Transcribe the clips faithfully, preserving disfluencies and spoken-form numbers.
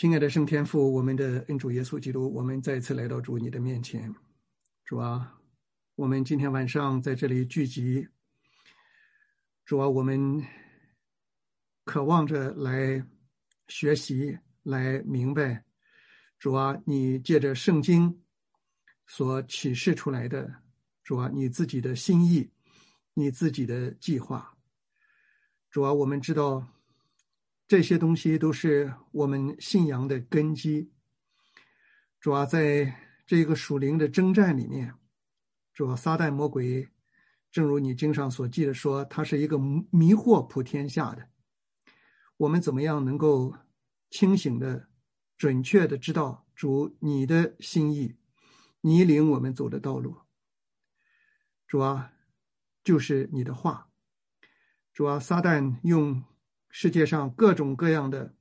亲爱的圣天父，我们的恩主耶稣基督，我们再次来到主你的面前。主啊，我们今天晚上在这里聚集，主啊，我们渴望着来学习，来明白，主啊，你借着圣经所启示出来的，主啊，你自己的心意，你自己的计划。主啊，我们知道这些东西都是我们信仰的根基。主啊，在这个属灵的征战里面，主啊，撒旦魔鬼正如你经上所记的说，他是一个迷惑普天下的。我们怎么样能够清醒的准确的知道主你的心意，你领我们走的道路？主啊，就是你的话。主啊，撒旦用世界上各种各样的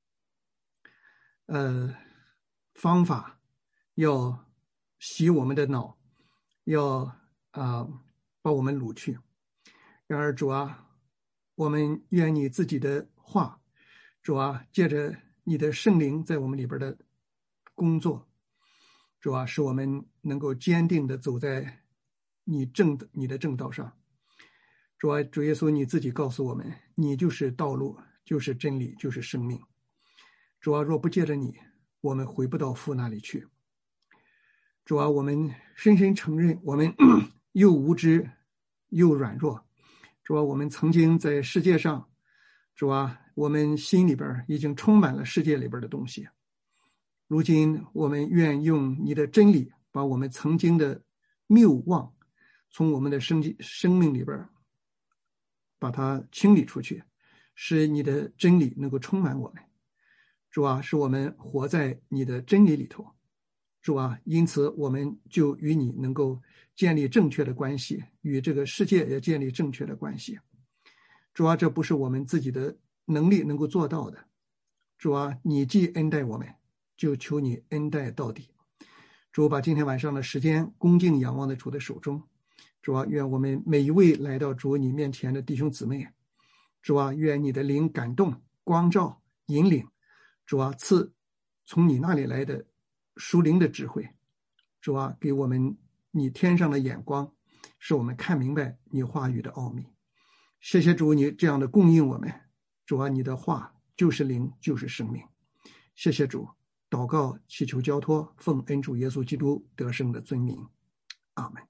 呃方法要洗我们的脑，要啊、呃、把我们掳去。然而主啊，我们愿你自己的话，主啊，借着你的圣灵在我们里边的工作，主啊，使我们能够坚定的走在你正你的正道上。主啊，主耶稣你自己告诉我们，你就是道路，就是真理，就是生命。主啊，若不借着你，我们回不到父那里去。主啊，我们深深承认我们又无知又软弱。主啊，我们曾经在世界上，主啊，我们心里边已经充满了世界里边的东西。如今我们愿用你的真理，把我们曾经的谬妄从我们的生生命里边把它清理出去，使你的真理能够充满我们。主啊，使我们活在你的真理里头。主啊，因此我们就与你能够建立正确的关系，与这个世界也建立正确的关系。主啊，这不是我们自己的能力能够做到的。主啊，你既恩待我们，就求你恩待到底。主，把今天晚上的时间恭敬仰望在主的手中。主啊，愿我们每一位来到主你面前的弟兄姊妹，主啊，愿你的灵感动、光照、引领。主啊，赐从你那里来的属灵的智慧。主啊，给我们你天上的眼光，使我们看明白你话语的奥秘。谢谢主，你这样的供应我们。主啊，你的话就是灵，就是生命。谢谢主，祷告祈求交托，奉恩主耶稣基督得胜的尊名，阿们。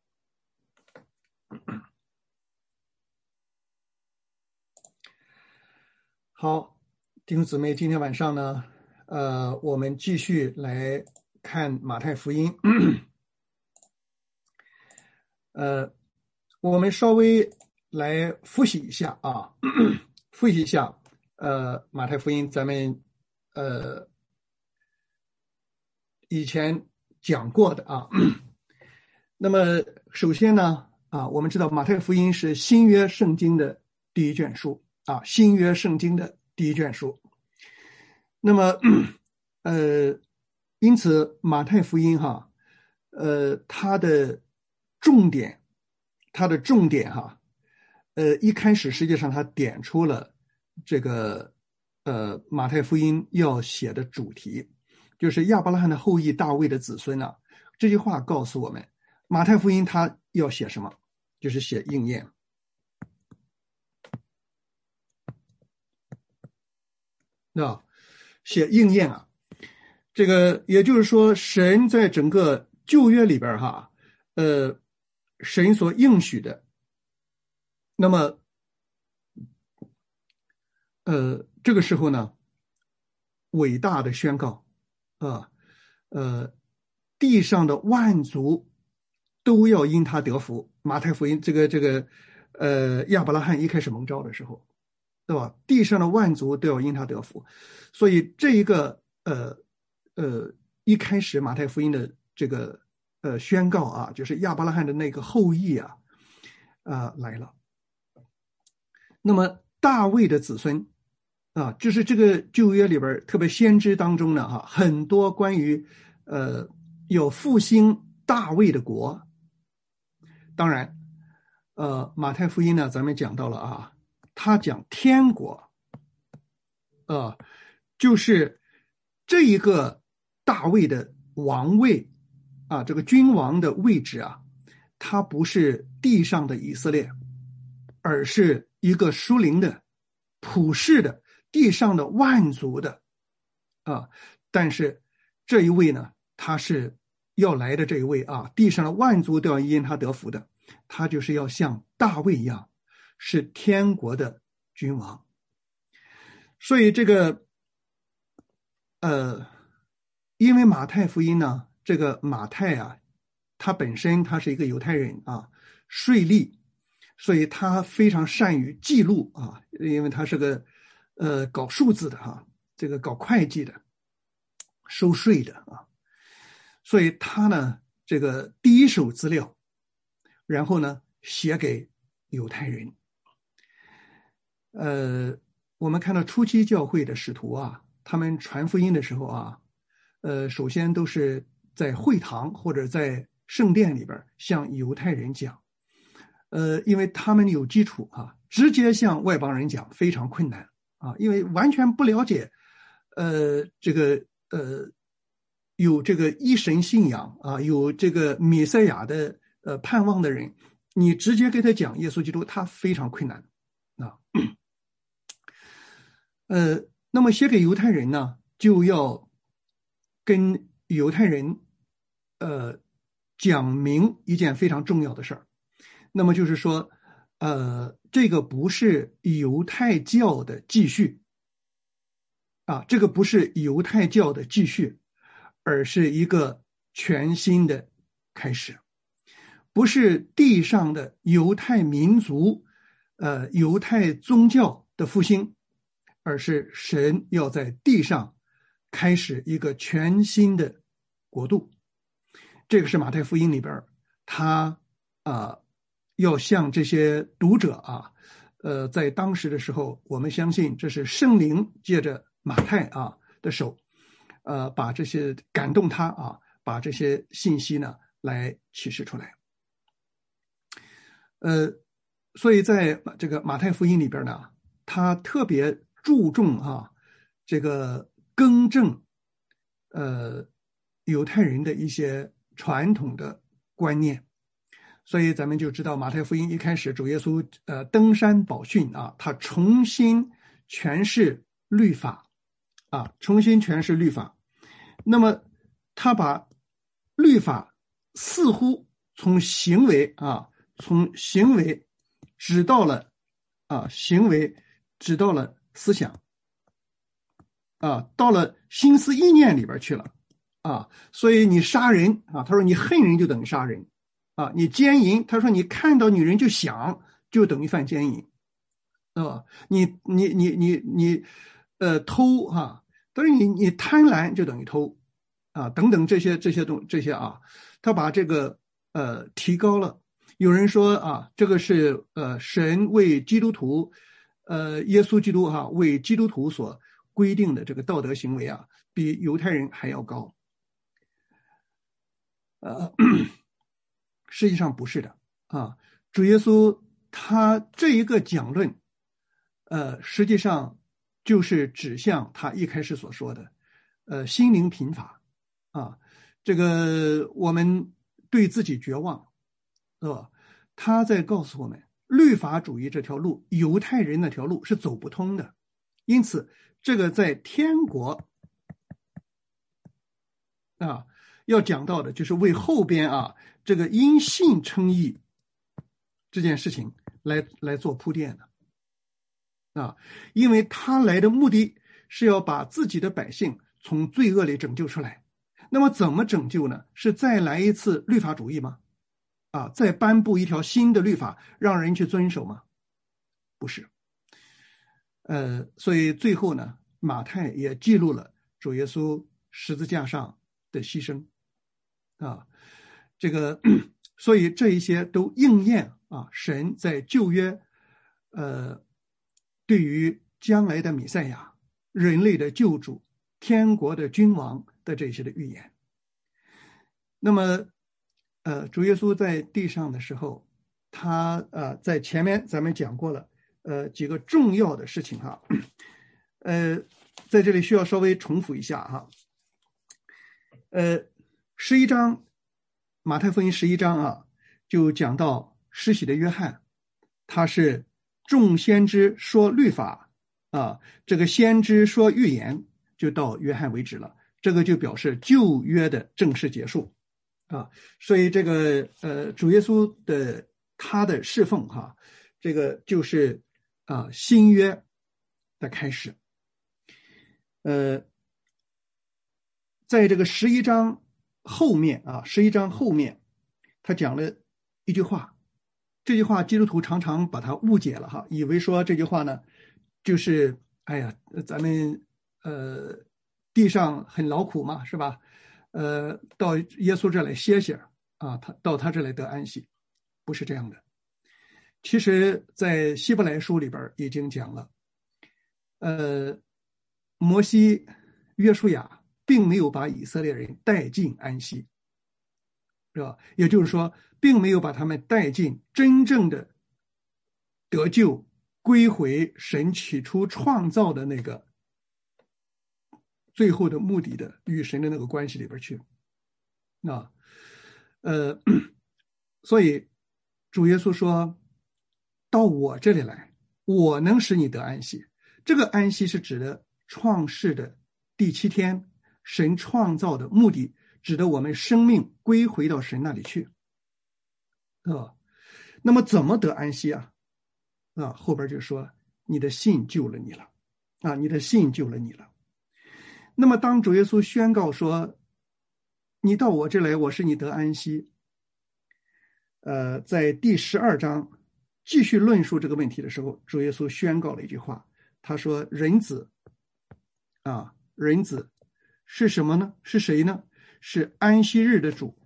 好，弟兄姊妹，今天晚上呢，呃，我们继续来看马太福音。呃，我们稍微来复习一下啊，复习一下呃马太福音，咱们呃以前讲过的啊。那么首先呢，啊，我们知道马太福音是新约圣经的第一卷书啊，新约圣经的第一卷书。那么呃因此马太福音哈，呃它的重点它的重点哈，呃一开始实际上它点出了这个呃马太福音要写的主题，就是亚伯拉罕的后裔，大卫的子孙啊。这句话告诉我们，马太福音它要写什么？就是写应验。那写应验啊，这个也就是说，神在整个旧约里边哈，呃，神所应许的，那么，呃，这个时候呢，伟大的宣告啊，呃，地上的万族都要因他得福。马太福音这个这个，呃，亚伯拉罕一开始蒙召的时候，对吧？地上的万族都要因他得福，所以这一个呃呃一开始马太福音的这个呃宣告啊，就是亚伯拉罕的那个后裔啊啊、呃、来了。那么大卫的子孙啊，就是这个旧约里边特别先知当中呢哈、啊，很多关于呃有复兴大卫的国。当然，呃马太福音呢，咱们讲到了啊。他讲天国，呃，就是这一个大卫的王位啊，这个君王的位置啊，它不是地上的以色列，而是一个属灵的、普世的、地上的万族的啊。但是这一位呢，他是要来的这一位啊，地上的万族都要因他得福的，他就是要像大卫一样，是天国的君王。所以这个呃，因为马太福音呢，这个马太啊，他本身他是一个犹太人啊，税吏，所以他非常善于记录啊，因为他是个呃搞数字的哈、啊，这个搞会计的，收税的啊，所以他呢这个第一手资料，然后呢写给犹太人。呃，我们看到初期教会的使徒啊，他们传福音的时候啊，呃，首先都是在会堂或者在圣殿里边向犹太人讲，呃，因为他们有基础啊，直接向外邦人讲非常困难啊，因为完全不了解，呃，这个呃，有这个一神信仰啊，有这个弥赛亚的呃盼望的人，你直接给他讲耶稣基督，他非常困难啊。呃，那么写给犹太人呢，就要跟犹太人呃讲明一件非常重要的事儿。那么就是说，呃，这个不是犹太教的继续啊，这个不是犹太教的继续，而是一个全新的开始，不是地上的犹太民族、呃犹太宗教的复兴。而是神要在地上开始一个全新的国度。这个是马太福音里边他啊要向这些读者啊呃在当时的时候，我们相信这是圣灵借着马太啊的手呃把这些感动他啊把这些信息呢来启示出来。呃所以在这个马太福音里边呢，他特别注重啊，这个更正，呃，犹太人的一些传统的观念，所以咱们就知道马太福音一开始主耶稣呃登山宝训啊，他重新诠释律法啊，重新诠释律法。那么他把律法似乎从行为啊，从行为指到了啊，行为指到了思想啊，到了心思意念里边去了啊，所以你杀人啊，他说你恨人就等于杀人啊，你奸淫，他说你看到女人就想，就等于犯奸淫啊，你你你你你呃偷啊，但是你你贪婪就等于偷啊，等等这些这些东这些啊，他把这个呃提高了。有人说啊，这个是呃神为基督徒。呃，耶稣基督哈、啊、为基督徒所规定的这个道德行为啊，比犹太人还要高。呃，实际上不是的啊。主耶稣他这一个讲论，呃，实际上就是指向他一开始所说的，呃，心灵贫乏啊。这个我们对自己绝望，是吧？他在告诉我们。律法主义这条路，犹太人那条路是走不通的，因此这个在天国啊要讲到的就是为后边啊这个因信称义这件事情来来做铺垫的啊，因为他来的目的是要把自己的百姓从罪恶里拯救出来。那么怎么拯救呢？是再来一次律法主义吗？啊，再颁布一条新的律法让人去遵守吗？不是。呃，所以最后呢，马太也记录了主耶稣十字架上的牺牲啊，这个，所以这一些都应验啊，神在旧约呃对于将来的弥赛亚、人类的救主、天国的君王的这些的预言。那么呃，主耶稣在地上的时候，他呃在前面咱们讲过了，呃几个重要的事情哈，呃在这里需要稍微重复一下哈。呃，十一章，马太福音十一章啊，就讲到施洗的约翰，他是众先知说律法啊，这个先知说预言，就到约翰为止了。这个就表示旧约的正式结束啊，所以这个呃主耶稣的他的侍奉哈、啊，这个就是啊新约的开始。呃，在这个十一章后面啊，十一章后面，他讲了一句话，这句话基督徒常常把它误解了哈，以为说这句话呢，就是哎呀，咱们呃地上很劳苦嘛，是吧？呃，到耶稣这来歇歇啊，他到他这来得安息，不是这样的。其实，在希伯来书里边已经讲了，呃，摩西、约书亚并没有把以色列人带进安息，是吧？也就是说，并没有把他们带进真正的得救、归回神起初创造的那个最后的目的的与神的那个关系里边去。啊，呃，所以主耶稣说：“到我这里来，我能使你得安息。”这个安息是指的创世的第七天，神创造的目的，指的我们生命归回到神那里去。啊，那么怎么得安息啊？啊，后边就说你的信救了你了，啊，你的信救了你了。那么当主耶稣宣告说，你到我这来，我使你得安息。呃，在第十二章继续论述这个问题的时候，主耶稣宣告了一句话，他说：“人子，啊，人子是什么呢？是谁呢？是安息日的主。”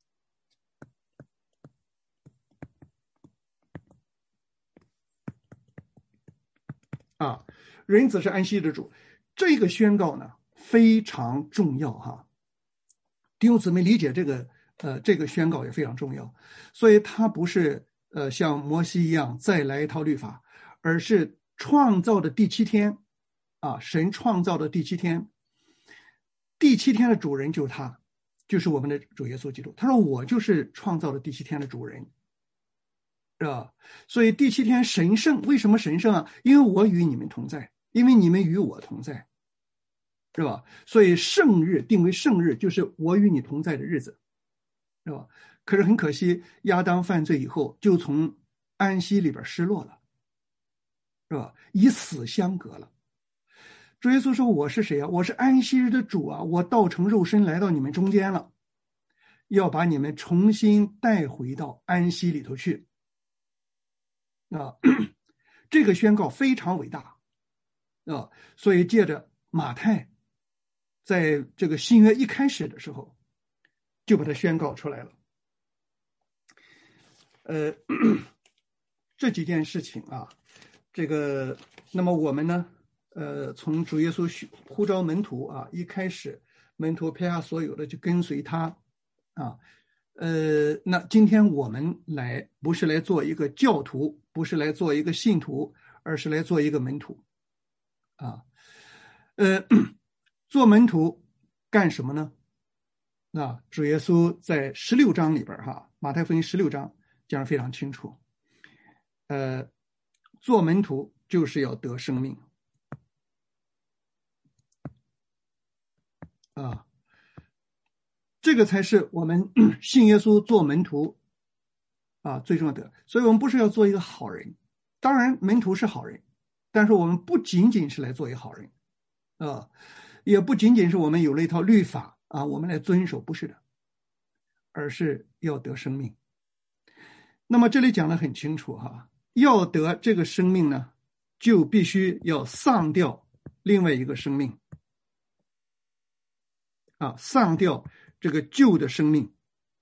啊，人子是安息日的主，这个宣告呢非常重要哈。弟兄姊妹理解这个呃这个宣告也非常重要，所以它不是呃像摩西一样再来一套律法，而是创造的第七天啊，神创造的第七天，第七天的主人就是他，就是我们的主耶稣基督。他说我就是创造的第七天的主人。是吧？所以第七天神圣，为什么神圣啊？因为我与你们同在，因为你们与我同在，是吧？所以圣日定为圣日，就是我与你同在的日子，是吧？可是很可惜，亚当犯罪以后，就从安息里边失落了，是吧？以死相隔了。主耶稣说：“我是谁啊？我是安息日的主啊！我道成肉身来到你们中间了，要把你们重新带回到安息里头去。”啊，这个宣告非常伟大啊！所以借着马太在这个新约一开始的时候就把它宣告出来了。呃，这几件事情啊，这个那么我们呢，呃，从主耶稣呼召门徒啊，一开始门徒撇下所有的就跟随他啊。呃，那今天我们来不是来做一个教徒，不是来做一个信徒，而是来做一个门徒啊。呃，做门徒干什么呢？那主耶稣在十六章里边哈，马太福音十六章讲得非常清楚。呃，做门徒就是要得生命啊。这个才是我们信耶稣做门徒啊最重要的。所以我们不是要做一个好人，当然门徒是好人，但是我们不仅仅是来做一个好人啊，也不仅仅是我们有了一套律法啊我们来遵守，不是的，而是要得生命。那么这里讲得很清楚哈，要得这个生命呢，就必须要丧掉另外一个生命啊，丧掉这个旧的生命，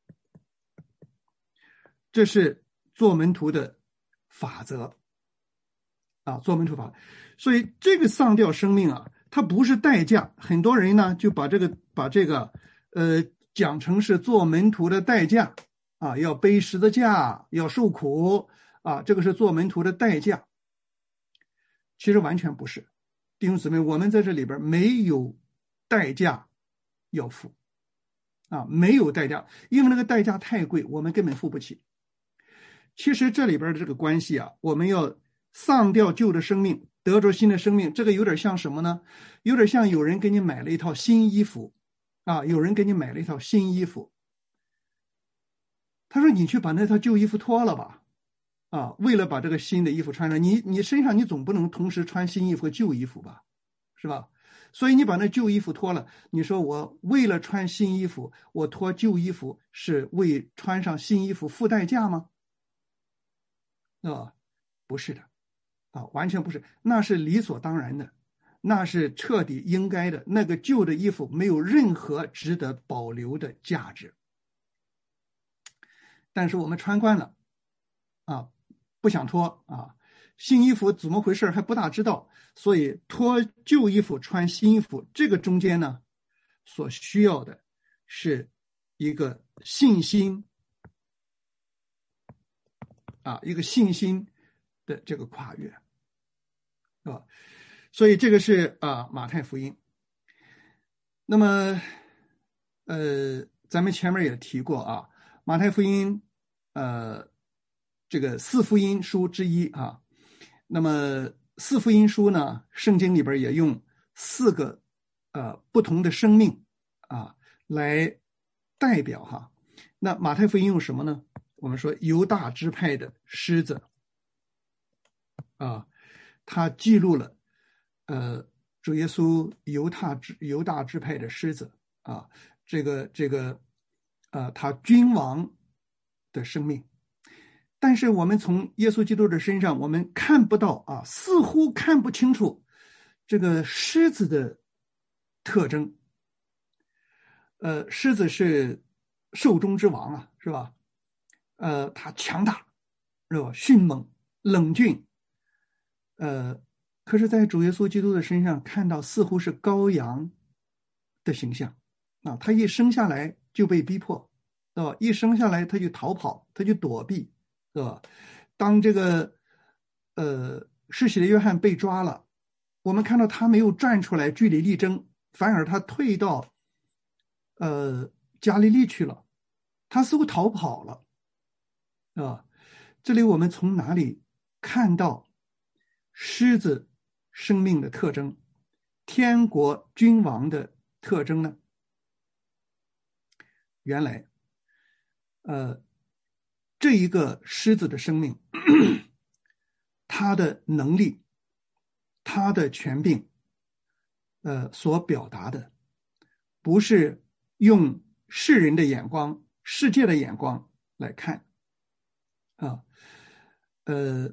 这是做门徒的法则啊，做门徒法。所以这个丧掉生命啊，它不是代价。很多人呢就把这个把这个呃讲成是做门徒的代价啊，要背十字架，要受苦啊，这个是做门徒的代价。其实完全不是。 弟兄姊妹，我们在这里边没有代价要付啊，没有代价，因为那个代价太贵，我们根本付不起。其实这里边的这个关系啊，我们要丧掉旧的生命，得着新的生命，这个有点像什么呢？有点像有人给你买了一套新衣服啊，有人给你买了一套新衣服，他说你去把那套旧衣服脱了吧，啊，为了把这个新的衣服穿上，你你身上你总不能同时穿新衣服和旧衣服吧，是吧？所以你把那旧衣服脱了，你说我为了穿新衣服，我脱旧衣服是为穿上新衣服付代价吗？啊，不是的，啊，完全不是，那是理所当然的，那是彻底应该的。那个旧的衣服没有任何值得保留的价值，但是我们穿惯了，啊，不想脱啊，新衣服怎么回事还不大知道，所以脱旧衣服穿新衣服，这个中间呢，所需要的是一个信心。啊，一个信心的这个跨越，啊，所以这个是啊马太福音。那么，呃，咱们前面也提过啊，马太福音，呃，这个四福音书之一啊。那么四福音书呢，圣经里边也用四个呃不同的生命啊来代表哈。那马太福音用什么呢？我们说犹大支派的狮子啊，他记录了呃主耶稣犹大支犹大支派的狮子啊，这个这个呃他君王的生命。但是我们从耶稣基督的身上，我们看不到啊，似乎看不清楚这个狮子的特征。呃，狮子是兽中之王啊，是吧？呃，它强大，是吧？迅猛、冷峻。呃，可是，在主耶稣基督的身上看到，似乎是羔羊的形象啊。他一生下来就被逼迫，对吧？一生下来他就逃跑，他就躲避，对吧？当这个呃施洗的约翰被抓了，我们看到他没有站出来据理力争，反而他退到呃加利利去了，他似乎逃跑了。啊，这里我们从哪里看到狮子生命的特征，天国君王的特征呢？原来，呃，这一个狮子的生命，他的能力，他的权柄，呃，所表达的，不是用世人的眼光、世界的眼光来看。啊，呃，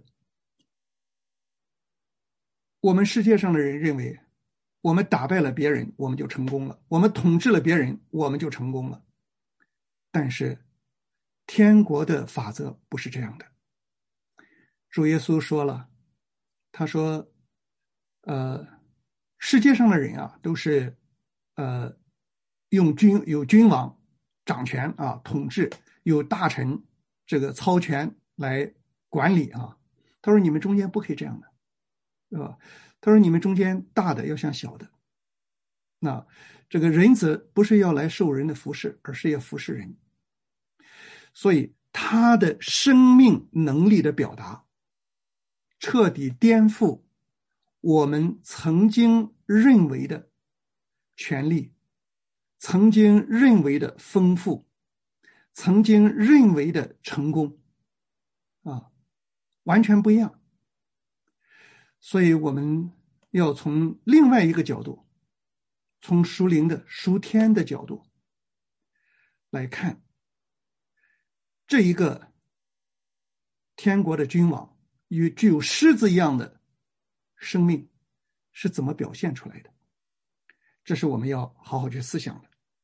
我们世界上的人认为，我们打败了别人，我们就成功了；我们统治了别人，我们就成功了。但是，天国的法则不是这样的。主耶稣说了，他说：“呃，世界上的人啊，都是呃用君有君王掌权啊，统治，有大臣这个操权来管理啊。”他说：“你们中间不可以这样的，对吧？”他说：“你们中间大的要像小的。那这个人子不是要来受人的服侍，而是要服侍人。所以他的生命能力的表达，彻底颠覆我们曾经认为的权利，曾经认为的丰富，曾经认为的成功，啊，完全不一样。所以我们要从另外一个角度，从属灵的属天的角度来看这一个天国的君王与具有狮子一样的生命是怎么表现出来的，这是我们要好好去思想的。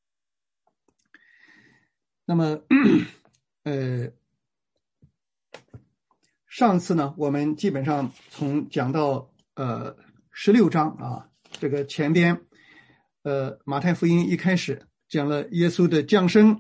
那么呃，上次呢我们基本上从讲到呃十六章啊，这个前边呃马太福音一开始讲了耶稣的降生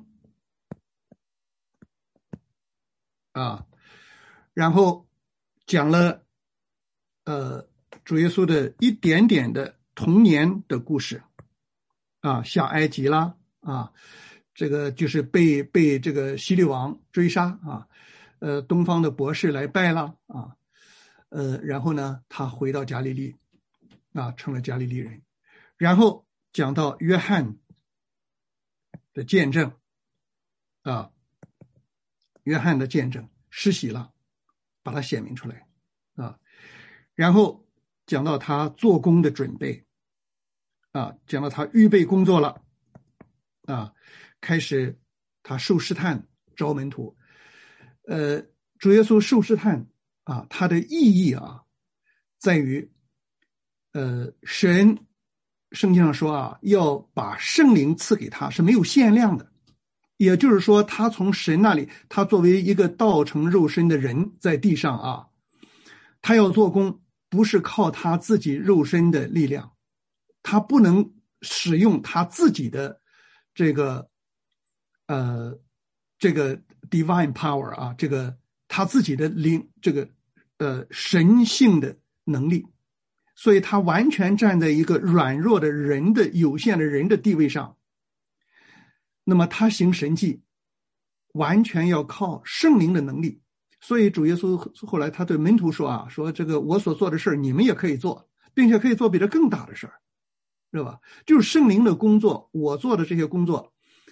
啊，然后讲了呃主耶稣的一点点的童年的故事啊，下埃及啦啊，这个就是被被这个希律王追杀啊，呃，东方的博士来拜了啊，呃，然后呢，他回到加利利啊，成了加利利人，然后讲到约翰的见证啊，约翰的见证施洗了，把它显明出来啊，然后讲到他做工的准备啊，讲到他预备工作了啊，开始他受试探招门徒，呃，主耶稣受试探啊，它的意义啊，在于呃，神圣经上说啊，要把圣灵赐给他是没有限量的，也就是说他从神那里，他作为一个道成肉身的人在地上啊，他要做工不是靠他自己肉身的力量，他不能使用他自己的这个呃这个 divine power 啊，这个他自己的灵这个呃神性的能力，所以他完全站在一个软弱的人的有限的人的地位上，那么他行神迹完全要靠圣灵的能力。所以主耶稣后来他对门徒说啊，说这个我所做的事你们也可以做，并且可以做比这更大的事儿，是吧？就是圣灵的工作，我做的这些工作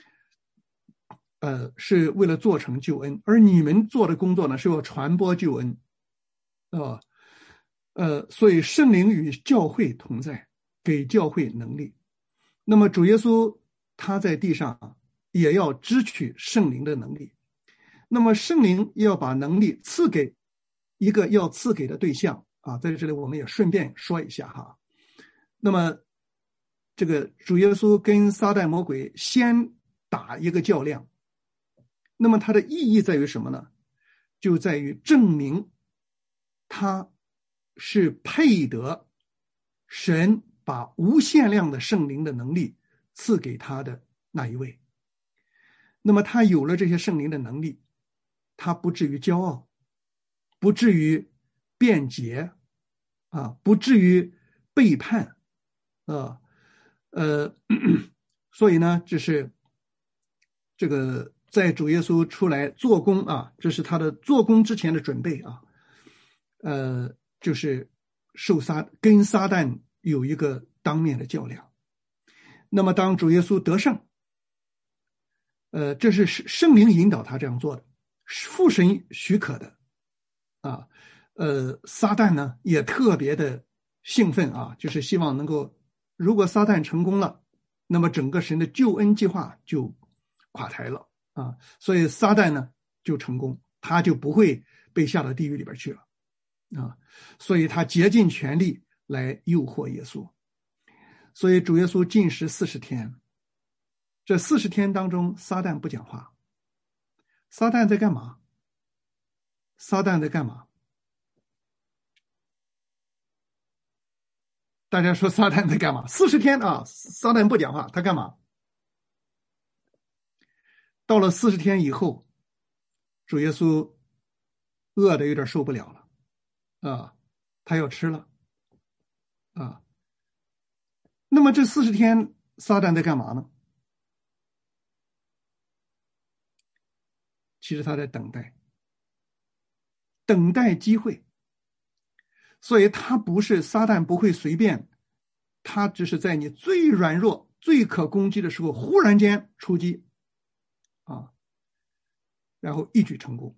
呃，是为了做成救恩，而你们做的工作呢，是要传播救恩啊。呃，所以圣灵与教会同在，给教会能力。那么主耶稣他在地上也要支取圣灵的能力，那么圣灵要把能力赐给一个要赐给的对象啊，在这里我们也顺便说一下哈。那么这个主耶稣跟撒旦魔鬼先打一个较量，那么它的意义在于什么呢？就在于证明他是配得神把无限量的圣灵的能力赐给他的那一位。那么他有了这些圣灵的能力，他不至于骄傲，不至于辩解啊，不至于背叛啊，呃，所以呢，这是这个在主耶稣出来做工啊，这是他的做工之前的准备啊，呃，就是受撒跟撒旦有一个当面的较量。那么当主耶稣得胜，呃，这是圣灵引导他这样做的，父神许可的啊。呃，撒旦呢也特别的兴奋啊，就是希望能够，如果撒旦成功了，那么整个神的救恩计划就垮台了啊，所以撒旦呢就成功，他就不会被下到地狱里边去了啊，所以他竭尽全力来诱惑耶稣。所以主耶稣禁食四十天，这四十天当中撒旦不讲话。撒旦在干嘛？撒旦在干嘛？大家说撒旦在干嘛？四十天啊，撒旦不讲话，他干嘛？到了四十天以后，主耶稣饿得有点受不了了啊，他要吃了啊。那么这四十天撒旦在干嘛呢？其实他在等待，等待机会。所以他不是撒旦，不会随便，他只是在你最软弱、最可攻击的时候，忽然间出击啊，然后一举成功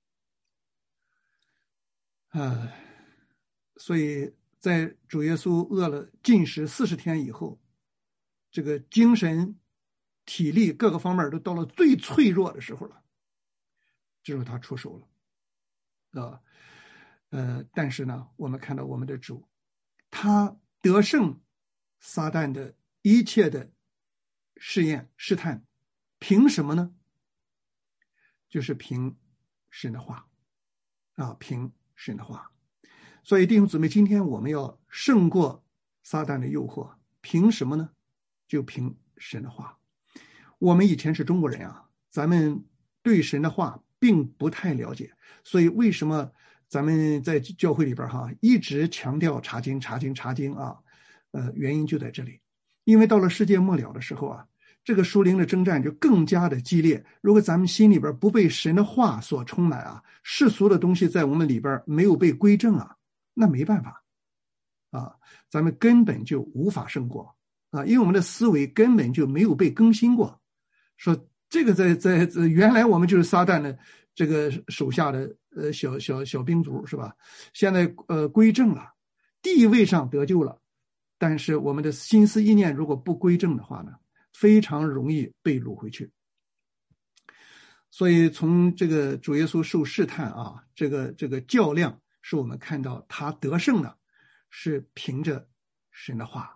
啊。所以在主耶稣饿了禁食四十天以后，这个精神、体力各个方面都到了最脆弱的时候了，这时候他出手了啊。呃，但是呢，我们看到我们的主，他得胜撒旦的一切的试验试探，凭什么呢？就是凭神的话啊，凭神的话。所以弟兄姊妹，今天我们要胜过撒旦的诱惑，凭什么呢？就凭神的话。我们以前是中国人啊，咱们对神的话并不太了解，所以为什么咱们在教会里边哈，一直强调查经、查经、查经啊，呃，原因就在这里，因为到了世界末了的时候啊，这个属灵的征战就更加的激烈。如果咱们心里边不被神的话所充满啊，世俗的东西在我们里边没有被归正啊，那没办法啊，咱们根本就无法胜过啊，因为我们的思维根本就没有被更新过。说这个在在在原来我们就是撒旦的这个手下的呃小小小兵卒是吧？现在呃归正了，地位上得救了，但是我们的心思意念如果不归正的话呢，非常容易被掳回去。所以从这个主耶稣受试探啊，这个这个较量，是我们看到他得胜的是凭着神的话。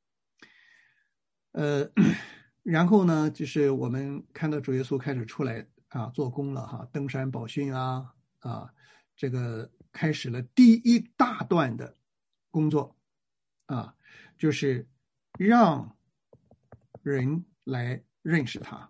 呃，然后呢，就是我们看到主耶稣开始出来啊做工了哈，登山宝训啊啊，这个开始了第一大段的工作啊，就是让人来认识他。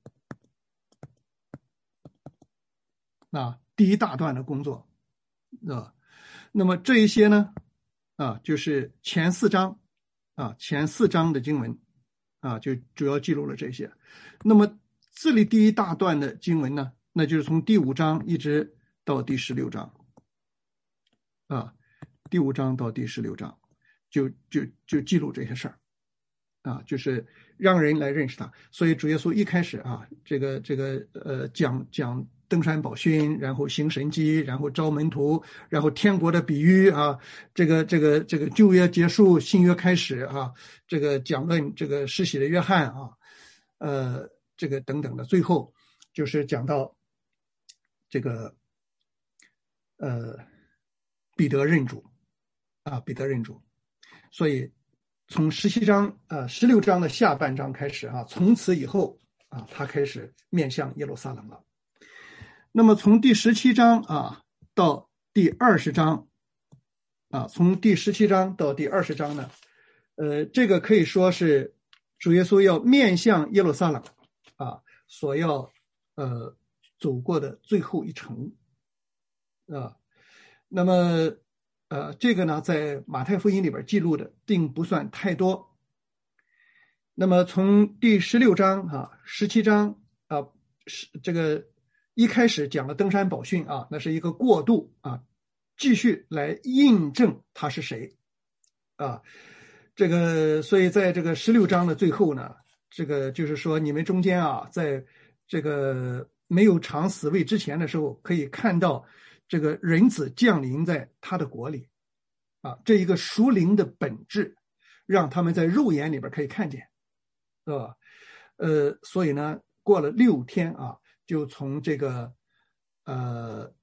啊，第一大段的工作啊，那么这一些呢啊，就是前四章啊，前四章的经文啊，就主要记录了这些。那么这里第一大段的经文呢，那就是从第五章一直到第十六章啊，第五章到第十六章就就就记录这些事儿啊，就是让人来认识他。所以主耶稣一开始啊，这个这个呃讲讲登山宝训，然后行神迹，然后招门徒，然后天国的比喻啊，这个这个这个旧约结束，新约开始啊，这个讲论这个施洗的约翰啊，呃，这个等等的，最后就是讲到这个呃彼得认主啊，彼得认主，所以从十七章呃十六章的下半章开始啊，从此以后啊，他开始面向耶路撒冷了。那么从第十七章啊到第二十章啊，从第十七章到第二十章呢，呃，这个可以说是主耶稣要面向耶路撒冷啊所要呃走过的最后一程啊。那么呃，这个呢，在马太福音里边记录的并不算太多。那么从第十六章啊、十七章啊，这个一开始讲了登山宝训啊，那是一个过渡啊，继续来印证他是谁啊。这个所以在这个十六章的最后呢，这个就是说你们中间啊，在这个没有尝死味之前的时候，可以看到这个人子降临在他的国里啊，这一个属灵的本质让他们在肉眼里边可以看见，是吧？呃，所以呢，过了六天啊，就从这个呃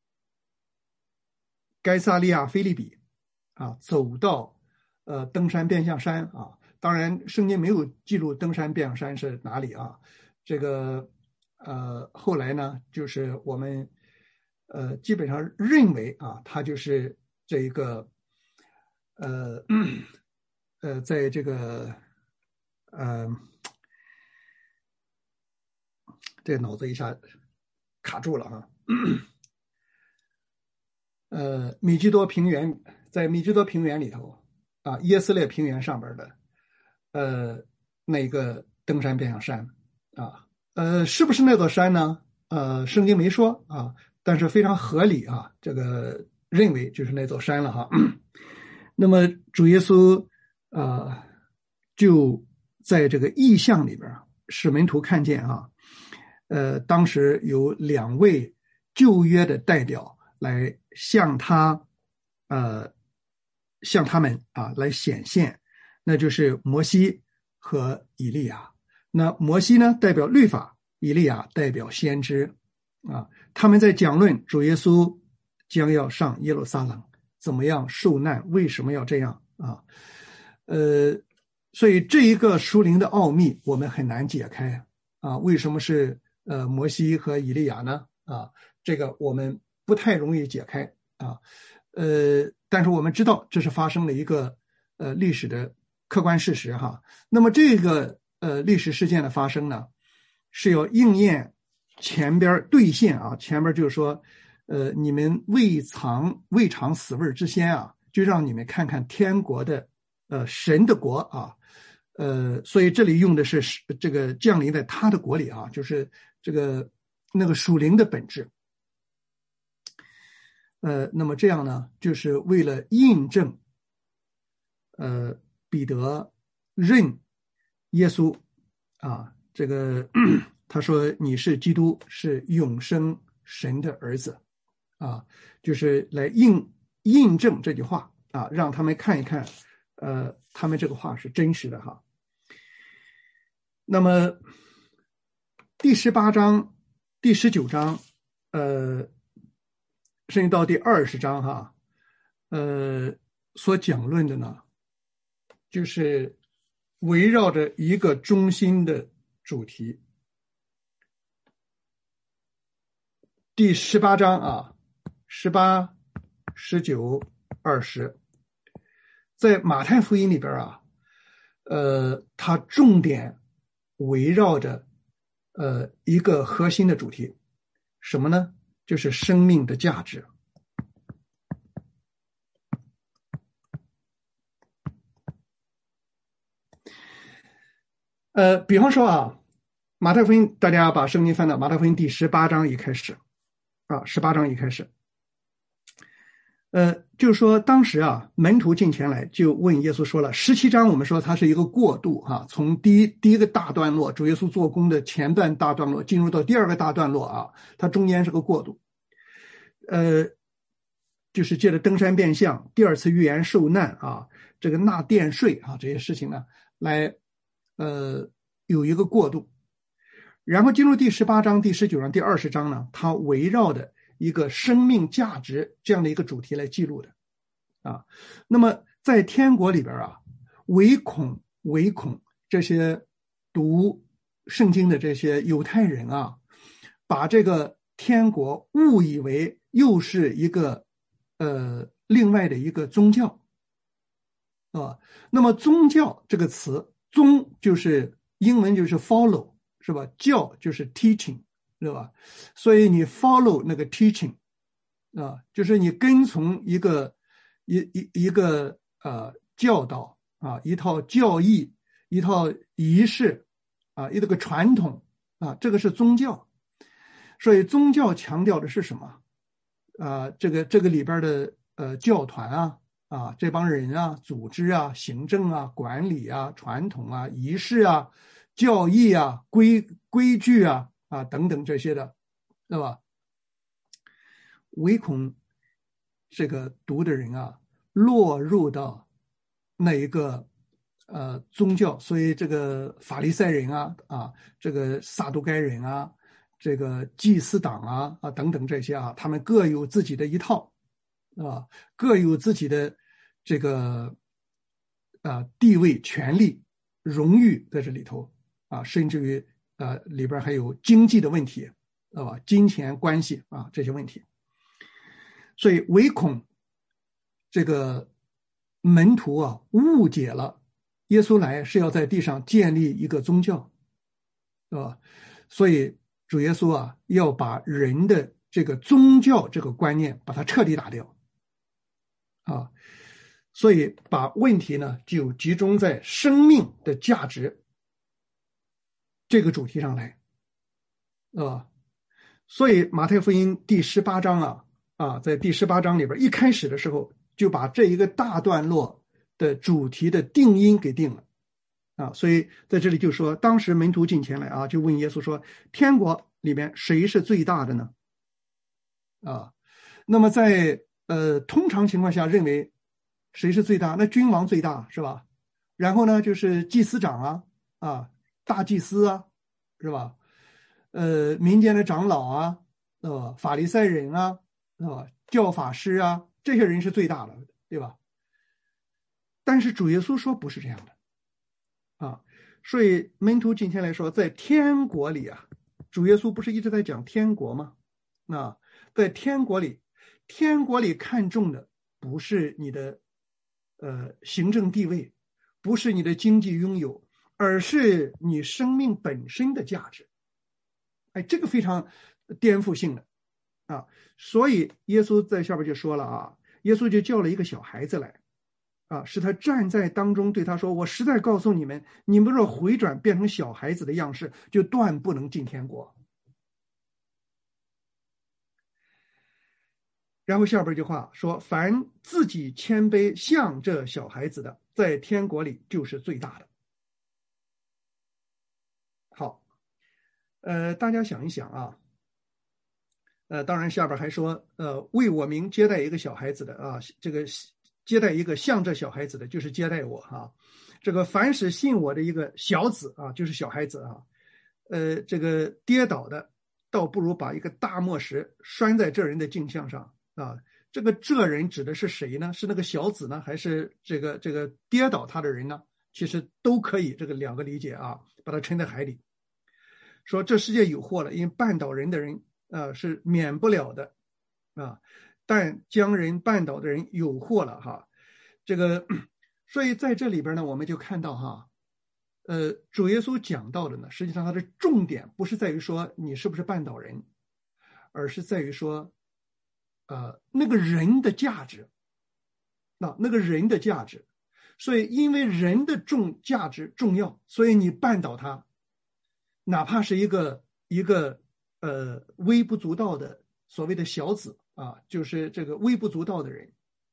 该撒利亚腓立比啊走到呃登山变相山啊。当然圣经没有记录登山变相山是哪里啊，这个呃后来呢，就是我们呃基本上认为啊，它就是这一个呃呃在这个呃这个脑子一下卡住了啊。呃，米基多平原，在米基多平原里头啊，耶斯列平原上边的呃那个登山变相山啊，呃，是不是那座山呢？呃，圣经没说啊，但是非常合理啊，这个认为就是那座山了哈。那么主耶稣啊、呃，就在这个异象里边使门徒看见啊，呃，当时有两位旧约的代表来向他呃向他们啊来显现，那就是摩西和以利亚。那摩西呢代表律法，以利亚代表先知啊，他们在讲论主耶稣将要上耶路撒冷，怎么样受难，为什么要这样啊？呃，所以这一个属灵的奥秘我们很难解开啊，为什么是呃摩西和以利亚呢？啊，这个我们不太容易解开啊，呃，但是我们知道这是发生了一个呃历史的客观事实哈。那么这个呃历史事件的发生呢，是要应验前边兑现啊，前边就是说呃，你们未尝未尝死味之先啊，就让你们看看天国的呃神的国啊。呃，所以这里用的是这个降临在他的国里啊，就是这个那个属灵的本质。呃，那么这样呢，就是为了印证，呃，彼得认耶稣啊，这个他说你是基督，是永生神的儿子啊，就是来印印证这句话啊，让他们看一看，呃，他们这个话是真实的哈。那么第十八章、第十九章，呃，甚至到第二十章哈，呃，所讲论的呢，就是围绕着一个中心的主题。第十八章啊，十八、十九、二十，在马太福音里边啊，呃，它重点围绕着呃一个核心的主题，什么呢？就是生命的价值。呃，比方说啊，马太福音，大家把圣经翻到马太福音第十八章一开始啊，十八章一开始。呃，就是说当时啊，门徒进前来就问耶稣说了，十七章我们说它是一个过渡哈、啊，从第一第一个大段落，主耶稣做工的前段大段落，进入到第二个大段落啊，它中间是个过渡。呃，就是借着登山变相，第二次预言受难啊，这个纳殿税啊这些事情呢，来呃有一个过渡。然后进入第十八章、第十九章、第二十章呢，它围绕的一个生命价值这样的一个主题来记录的啊。那么在天国里边啊，唯恐唯恐这些读圣经的这些犹太人啊，把这个天国误以为又是一个呃另外的一个宗教啊。那么宗教这个词，宗就是英文就是 follow 是吧？教就是 teaching 是吧？所以你 follow 那个 teaching 啊，就是你跟从一个一一一个呃教导啊，一套教义，一套仪式啊，一个传统啊，这个是宗教。所以宗教强调的是什么？啊，这个这个里边的呃教团啊啊这帮人啊，组织啊，行政啊，管理啊，传统啊，仪式啊，教义啊，规规矩啊啊等等这些的，对吧？唯恐这个读的人啊落入到那一个呃宗教，所以这个法利赛人啊啊，这个撒都该人啊，这个祭司党啊啊等等这些啊，他们各有自己的一套啊，各有自己的这个啊地位、权力、荣誉在这里头啊，甚至于呃里边还有经济的问题，啊吧？金钱关系啊这些问题。所以唯恐这个门徒啊误解了耶稣来是要在地上建立一个宗教，是吧？所以主耶稣啊要把人的这个宗教这个观念把它彻底打掉啊，所以把问题呢就集中在生命的价值这个主题上来，啊，所以马太福音第十八章啊啊，在第十八章里边一开始的时候就把这一个大段落的主题的定音给定了啊，所以在这里就说，当时门徒进前来啊，就问耶稣说，天国里面谁是最大的呢？啊，那么在呃通常情况下认为谁是最大？那君王最大是吧？然后呢就是祭司长啊啊，大祭司啊是吧？呃，民间的长老啊，呃，法利赛人啊，啊，教法师啊，这些人是最大的，对吧？但是主耶稣说不是这样的啊，所以门徒今天来说，在天国里啊，主耶稣不是一直在讲天国吗？啊，在天国里，天国里看重的不是你的呃行政地位，不是你的经济拥有，而是你生命本身的价值。哎，这个非常颠覆性的啊。所以耶稣在下边就说了啊，耶稣就叫了一个小孩子来啊，使他站在当中，对他说：我实在告诉你们，你们若回转变成小孩子的样式，就断不能进天国。然后下边一句话说：凡自己谦卑像这小孩子的，在天国里就是最大的。好，呃，大家想一想啊，呃，当然下边还说，呃，为我名接待一个小孩子的啊，这个接待一个像这小孩子的，就是接待我哈、啊。这个凡是信我的一个小子啊，就是小孩子啊，呃，这个跌倒的，倒不如把一个大磨石拴在这人的颈项上啊。这个这人指的是谁呢？是那个小子呢，还是这个这个跌倒他的人呢？其实都可以这个两个理解啊，把它沉在海里。说这世界有祸了，因为绊倒人的人啊是免不了的啊，但将人绊倒的人有祸了哈。这个，所以在这里边呢，我们就看到哈，呃，主耶稣讲到的呢，实际上他的重点不是在于说你是不是绊倒人，而是在于说，呃，那个人的价值，那那个人的价值。所以因为人的重价值重要，所以你绊倒他，哪怕是一个一个呃微不足道的所谓的小子啊，就是这个微不足道的人。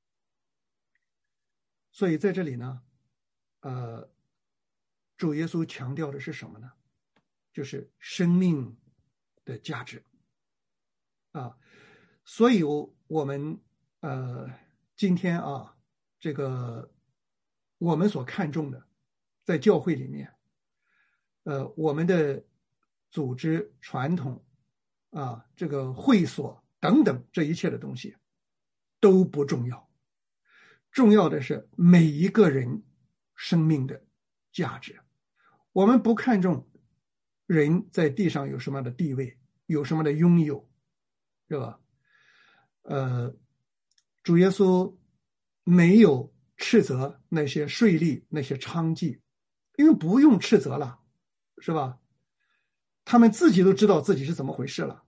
所以在这里呢，呃，主耶稣强调的是什么呢？就是生命的价值啊。所以我们呃今天啊，这个我们所看重的，在教会里面，呃，我们的组织传统啊，这个会所等等，这一切的东西都不重要，重要的是每一个人生命的价值。我们不看重人在地上有什么样的地位，有什么样的拥有，是吧？呃，主耶稣没有斥责那些税吏、那些娼妓，因为不用斥责了，是吧？他们自己都知道自己是怎么回事了。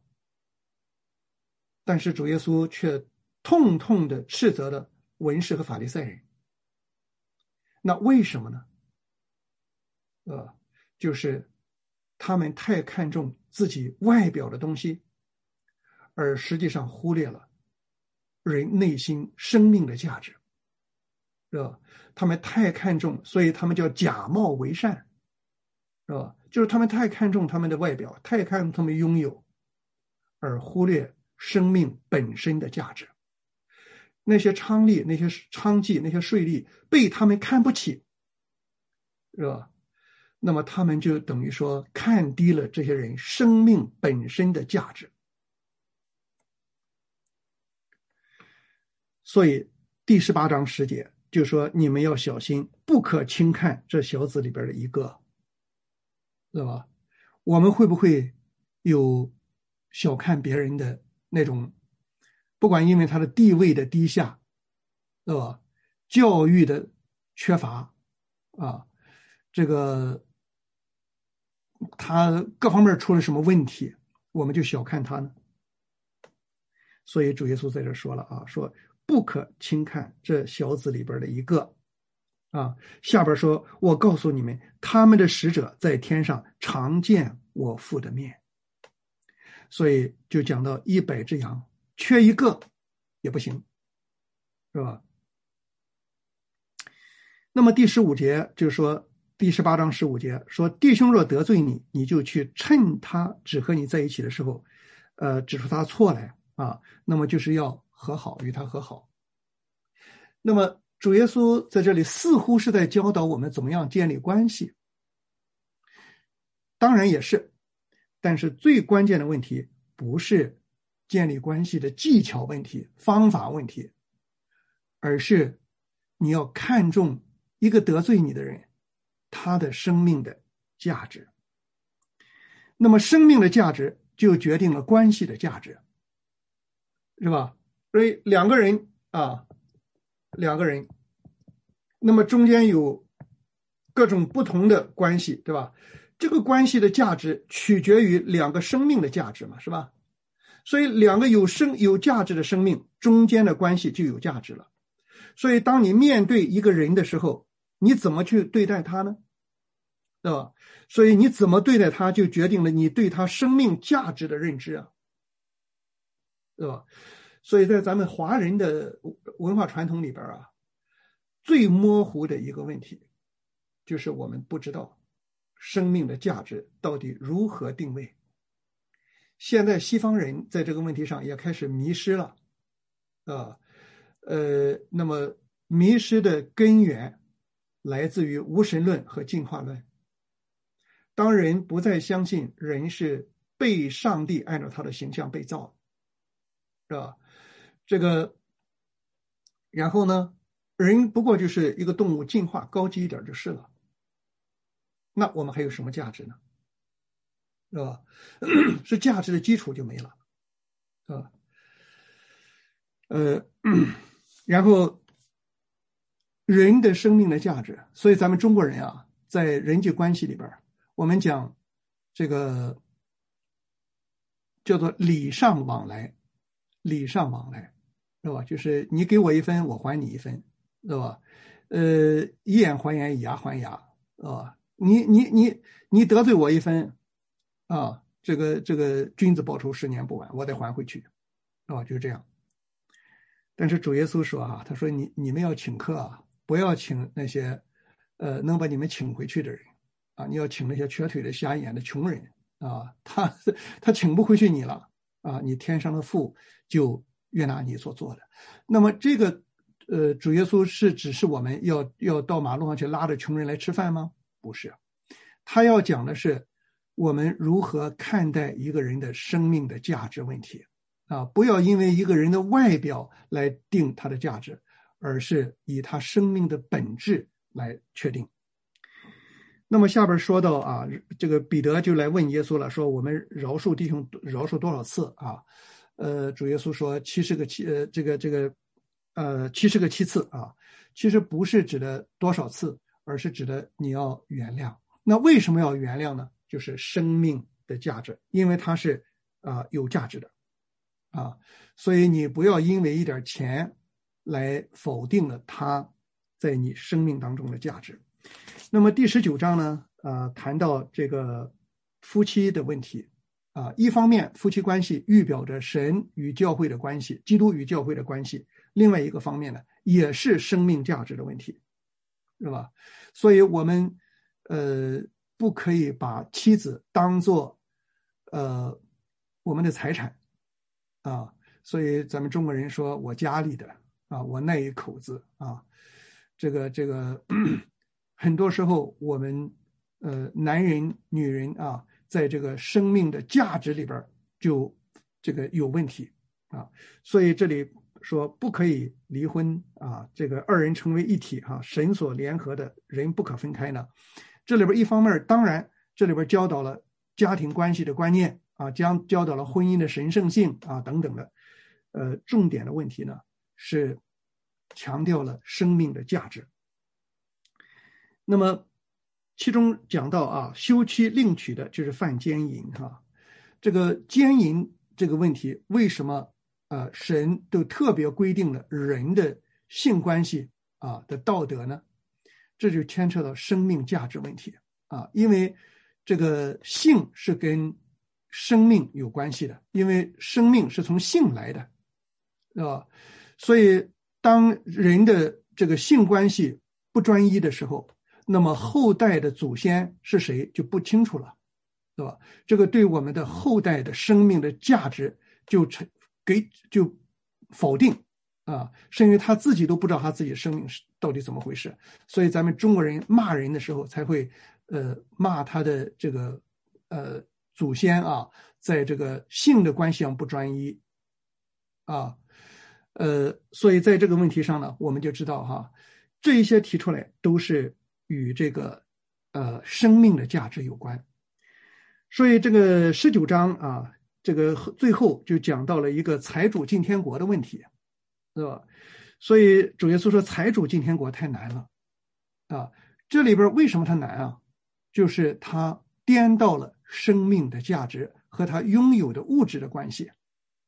但是主耶稣却痛痛的斥责了文士和法利赛人。那为什么呢？呃，就是他们太看重自己外表的东西，而实际上忽略了人内心生命的价值，是吧？他们太看重，所以他们叫假冒为善，是吧？就是他们太看重他们的外表，太看重他们拥有，而忽略生命本身的价值。那些娼吏、那些娼妓、那些税吏被他们看不起，是吧？那么他们就等于说看低了这些人生命本身的价值。所以第十八章十节就说，你们要小心，不可轻看这小子里边的一个，对吧？我们会不会有小看别人的那种，不管因为他的地位的低下，对吧？教育的缺乏啊，这个他各方面出了什么问题，我们就小看他呢？所以主耶稣在这说了啊，说不可轻看这小子里边的一个啊。下边说，我告诉你们，他们的使者在天上常见我父的面。所以就讲到一百只羊缺一个也不行，是吧？那么第十五节就是说，第十八章十五节说，弟兄若得罪你，你就去趁他只和你在一起的时候，呃，指出他错来啊，那么就是要和好，与他和好。那么主耶稣在这里似乎是在教导我们怎么样建立关系，当然也是，但是最关键的问题不是建立关系的技巧问题、方法问题，而是你要看重一个得罪你的人，他的生命的价值。那么生命的价值就决定了关系的价值，是吧？所以两个人啊，两个人，那么中间有各种不同的关系，对吧？这个关系的价值取决于两个生命的价值嘛，是吧？ 所以两个有生有价值的生命中间的关系就有价值了。所以当你面对一个人的时候，你怎么去对待他呢？对吧？所以你怎么对待他，就决定了你对他生命价值的认知啊，对吧？所以在咱们华人的文化传统里边啊，最模糊的一个问题就是我们不知道生命的价值到底如何定位。现在西方人在这个问题上也开始迷失了啊，呃，那么迷失的根源来自于无神论和进化论。当人不再相信人是被上帝按照他的形象被造，是吧？这个，然后呢，人不过就是一个动物，进化高级一点就是了。那我们还有什么价值呢？是吧？是价值的基础就没了，是吧？呃，然后人的生命的价值，所以咱们中国人啊，在人际关系里边，我们讲这个叫做礼尚往来，礼尚往来，是吧？就是你给我一分，我还你一分，是吧？呃，以眼还眼，以牙还牙，啊，你你你你得罪我一分，啊，这个这个君子报仇，十年不晚，我得还回去，啊，就是这样。但是主耶稣说啊，他说你你们要请客啊，不要请那些呃能把你们请回去的人啊，你要请那些瘸腿的、瞎眼的穷人啊，他他请不回去你了啊，你天上的父就悦纳你所做的。那么这个呃主耶稣是指示我们要要到马路上去拉着穷人来吃饭吗？不是，他要讲的是我们如何看待一个人的生命的价值问题。啊，不要因为一个人的外表来定他的价值，而是以他生命的本质来确定。那么下边说到啊，这个彼得就来问耶稣了，说我们饶恕弟兄饶恕多少次啊？呃，主耶稣说七十个七呃这个这个呃七十个七次啊，其实不是指的多少次，而是指的你要原谅。那为什么要原谅呢？就是生命的价值，因为它是啊、呃、有价值的。啊，所以你不要因为一点钱来否定了它在你生命当中的价值。那么第十九章呢，呃，谈到这个夫妻的问题啊，一方面夫妻关系预表着神与教会的关系，基督与教会的关系；另外一个方面呢，也是生命价值的问题，是吧？所以我们呃不可以把妻子当作呃我们的财产。啊，所以咱们中国人说我家里的啊，我那一口子啊，这个这个很多时候我们呃男人女人啊，在这个生命的价值里边就这个有问题啊，所以这里说不可以离婚啊，这个二人成为一体啊，神所联合的人不可分开呢。这里边一方面当然这里边教导了家庭关系的观念。啊，将教导了婚姻的神圣性啊等等的，呃，重点的问题呢是强调了生命的价值。那么其中讲到啊，休妻另娶的就是犯奸淫哈、啊，这个奸淫这个问题为什么呃神都特别规定了人的性关系啊的道德呢？这就牵扯到生命价值问题啊，因为这个性是跟生命有关系的，因为生命是从性来的，是吧？所以当人的这个性关系不专一的时候，那么后代的祖先是谁就不清楚了，对吧？这个对我们的后代的生命的价值就成给就否定啊，甚至他自己都不知道他自己的生命是到底怎么回事。所以咱们中国人骂人的时候才会呃骂他的这个呃祖先啊，在这个性的关系上不专一啊，呃，所以在这个问题上呢，我们就知道哈，这一些提出来都是与这个呃生命的价值有关。所以这个十九章啊，这个最后就讲到了一个财主进天国的问题，是吧？所以主耶稣说财主进天国太难了啊，这里边为什么它难啊？就是它颠倒了生命的价值和他拥有的物质的关系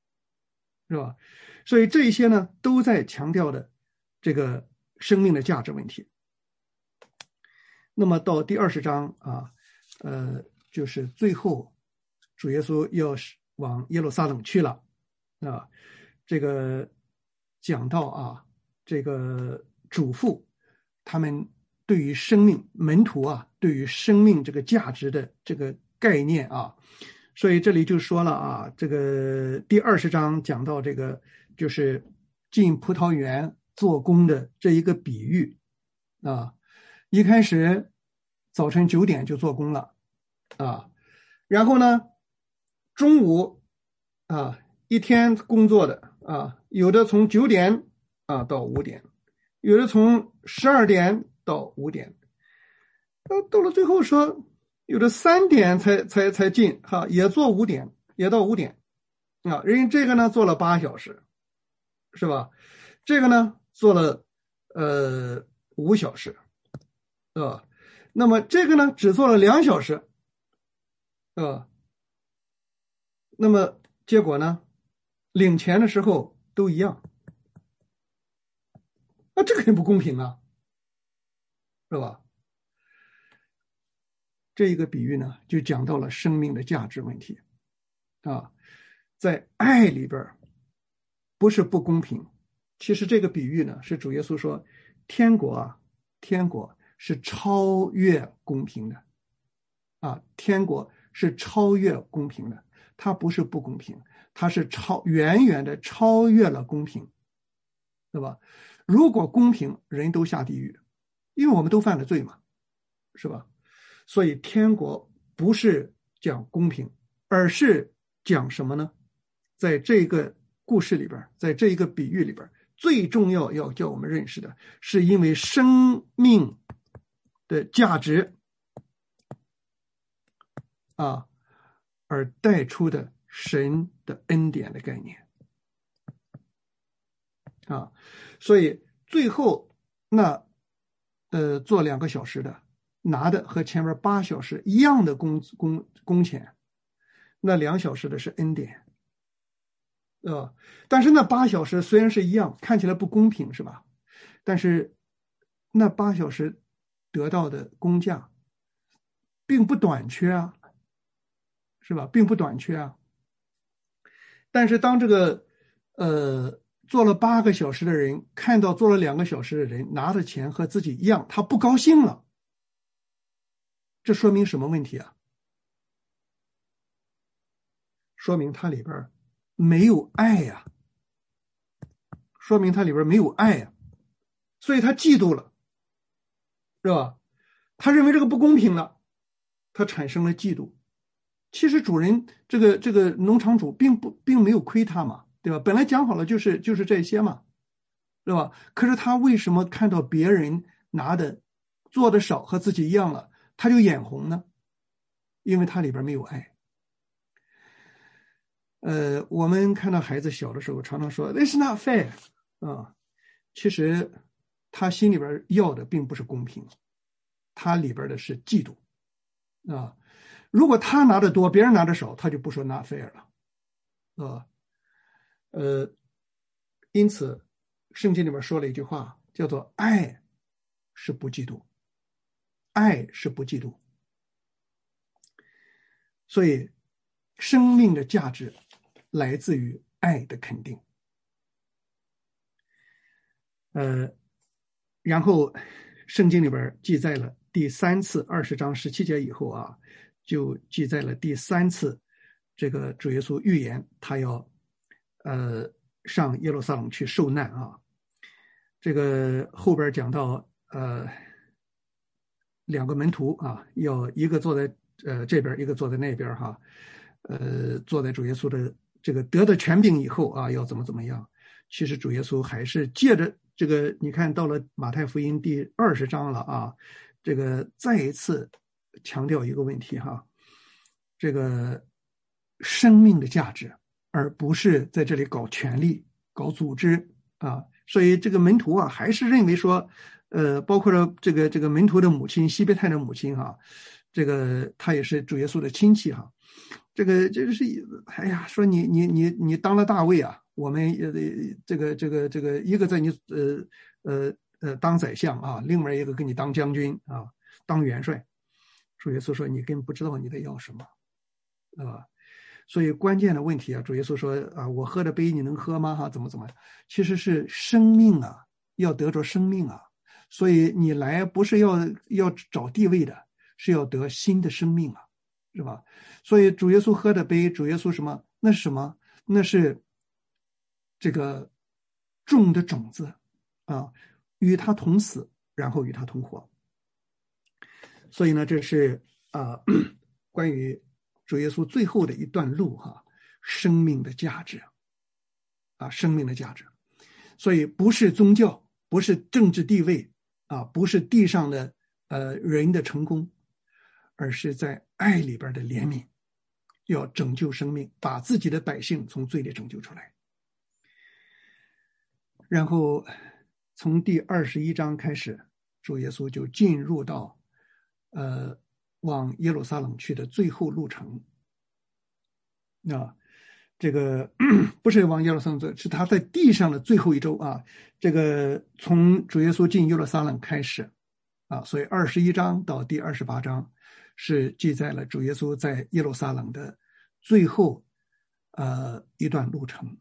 是吧？所以这一些呢，都在强调的这个生命的价值问题。那么到第二十章啊，呃，就是最后主耶稣要往耶路撒冷去了啊，这个讲到啊，这个嘱咐他们对于生命门徒啊，对于生命这个价值的这个概念啊，所以这里就说了啊，这个第二十章讲到这个就是进葡萄园做工的这一个比喻啊，一开始早晨九点就做工了啊，然后呢中午啊一天工作的啊，有的从九点啊到五点，有的从十二点到五点，呃，到了最后说有的三点才才才进哈，也做五点，也到五点啊，人家这个呢做了八小时，是吧？这个呢做了呃五小时，对吧？那么这个呢只做了两小时，对吧？那么结果呢，领钱的时候都一样，那这个很不公平啊，是吧？这一个比喻呢，就讲到了生命的价值问题啊，在爱里边不是不公平。其实这个比喻呢，是主耶稣说，天国啊，天国是超越公平的啊，天国是超越公平的，它不是不公平，它是超远远的超越了公平，对吧？如果公平，人都下地狱，因为我们都犯了罪嘛，是吧？所以天国不是讲公平，而是讲什么呢？在这个故事里边，在这一个比喻里边，最重要要叫我们认识的是因为生命的价值啊而带出的神的恩典的概念啊，所以最后那呃做两个小时的拿的和前面八小时一样的工工工钱，那两小时的是恩典，呃，但是那八小时虽然是一样，看起来不公平，是吧？但是那八小时得到的工价并不短缺啊，是吧？并不短缺啊。但是当这个呃做了八个小时的人看到做了两个小时的人拿的钱和自己一样，他不高兴了。这说明什么问题啊？说明它里边没有爱呀、啊，说明它里边没有爱呀、啊，所以他嫉妒了，是吧？他认为这个不公平了，他产生了嫉妒。其实主人这个这个农场主并不并没有亏他嘛，对吧？本来讲好了就是就是这些嘛，对吧？可是他为什么看到别人拿的做的少和自己一样了，他就眼红呢？因为他里边没有爱。呃，我们看到孩子小的时候，常常说 "This is not fair" 啊，其实他心里边要的并不是公平，他里边的是嫉妒啊。如果他拿的多，别人拿的少，他就不说 not fair 了啊。呃，因此圣经里面说了一句话，叫做爱是不嫉妒，爱是不嫉妒。所以生命的价值来自于爱的肯定。呃，然后圣经里边记载了第三次二十章十七节以后啊，就记载了第三次这个主耶稣预言他要呃上耶路撒冷去受难啊。这个后边讲到呃两个门徒啊，要一个坐在呃这边，一个坐在那边哈，呃坐在主耶稣的这个得的权柄以后啊，要怎么怎么样。其实主耶稣还是借着这个，你看到了马太福音第二十章了啊，这个再一次强调一个问题哈，这个生命的价值，而不是在这里搞权力、搞组织啊。所以这个门徒啊，还是认为说，呃，包括了这个这个门徒的母亲西庇太的母亲哈、啊，这个他也是主耶稣的亲戚哈、啊，这个就是哎呀，说你你你你当了大卫啊。 我们呃这个这个这个一个在你呃呃呃当宰相啊，另外一个给你当将军啊，当元帅。主耶稣说你根本不知道你在要什么，啊，所以关键的问题啊，主耶稣说啊，我喝的杯你能喝吗？哈，怎么怎么？其实是生命啊，要得着生命啊，所以你来不是要要找地位的，是要得新的生命啊，是吧？所以主耶稣喝的杯，主耶稣什么？那是什么？那是这个种的种子啊，与他同死，然后与他同活。所以呢，这是啊、呃、关于主耶稣最后的一段路哈、啊，生命的价值啊，生命的价值。所以不是宗教，不是政治地位啊，不是地上的呃人的成功，而是在爱里边的怜悯，要拯救生命，把自己的百姓从罪里拯救出来。然后从第二十一章开始，主耶稣就进入到呃往耶路撒冷去的最后路程。啊，这个不是往耶路撒冷走，是他在地上的最后一周啊。这个从主耶稣进耶路撒冷开始啊，所以二十一章到第二十八章是记载了主耶稣在耶路撒冷的最后呃一段路程。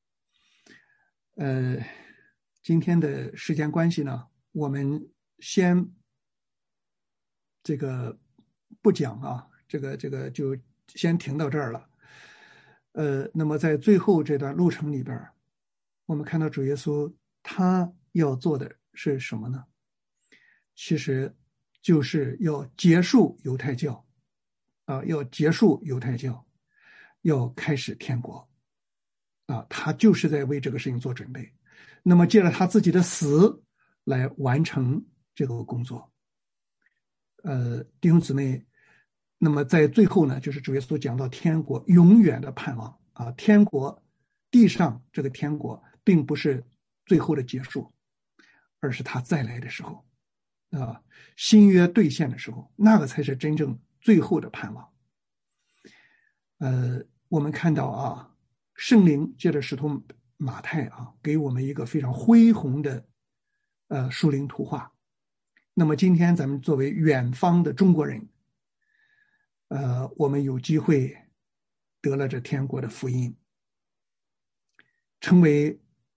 呃，今天的时间关系呢，我们先这个不讲啊，这个这个就先停到这儿了。呃，那么在最后这段路程里边，我们看到主耶稣他要做的是什么呢？其实就是要结束犹太教啊，要结束犹太教，要开始天国啊，他就是在为这个事情做准备。那么借着他自己的死来完成这个工作。呃，弟兄姊妹，那么在最后呢，就是主耶稣讲到天国永远的盼望啊，天国地上这个天国并不是最后的结束，而是他再来的时候啊，新约兑现的时候，那个才是真正最后的盼望。呃，我们看到啊，圣灵借着使徒马太啊，给我们一个非常恢宏的呃属灵图画。那么今天咱们作为远方的中国人，呃，我们有机会得了这天国的福音，成为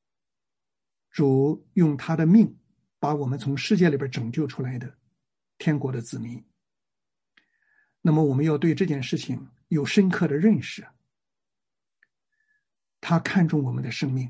主用他的命把我们从世界里边拯救出来的天国的子民。那么我们要对这件事情有深刻的认识。他看重我们的生命，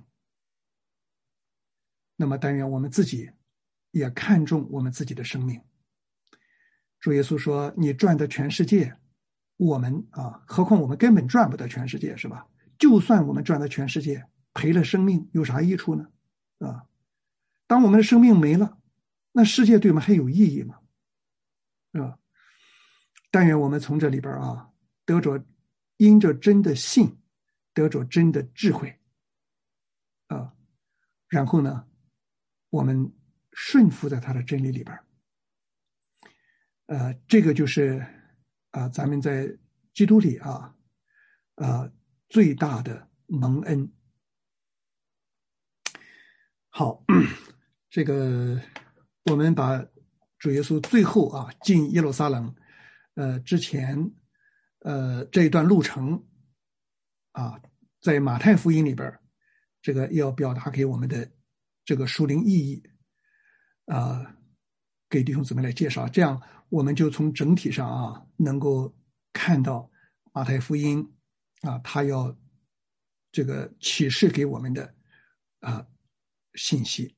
那么但愿我们自己也看重我们自己的生命。主耶稣说：“你赚得全世界，我们啊，何况我们根本赚不得全世界，是吧？就算我们赚得全世界，赔了生命，有啥益处呢？啊，当我们的生命没了，那世界对我们还有意义吗？啊，但愿我们从这里边啊，得着因着真的信，得着真的智慧，啊，然后呢，我们顺服在他的真理里边。呃，这个就是啊、呃，咱们在基督里啊，啊、呃，最大的蒙恩。好，这个我们把主耶稣最后啊进耶路撒冷，呃之前，呃这一段路程啊，在马太福音里边，这个要表达给我们的这个属灵意义啊、呃，给弟兄姊妹来介绍，这样我们就从整体上啊能够看到马太福音啊，他要这个启示给我们的啊信息。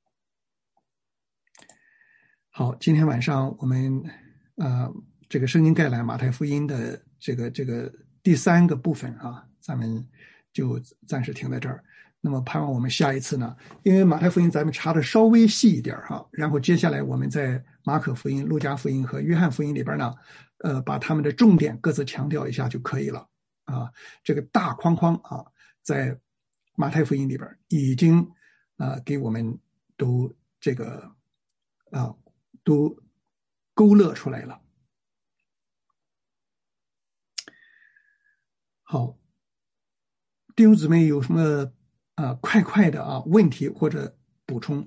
好，今天晚上我们呃这个圣经概览马太福音的这个这个第三个部分啊，咱们就暂时停在这儿。那么盼望我们下一次呢，因为马太福音咱们查的稍微细一点哈，然后接下来我们在马可福音、路加福音和约翰福音里边呢，呃，把他们的重点各自强调一下就可以了啊。这个大框框啊，在马太福音里边已经啊、呃、给我们都这个啊。都勾勒出来了。好，弟兄姊妹有什么呃快快的啊问题或者补充。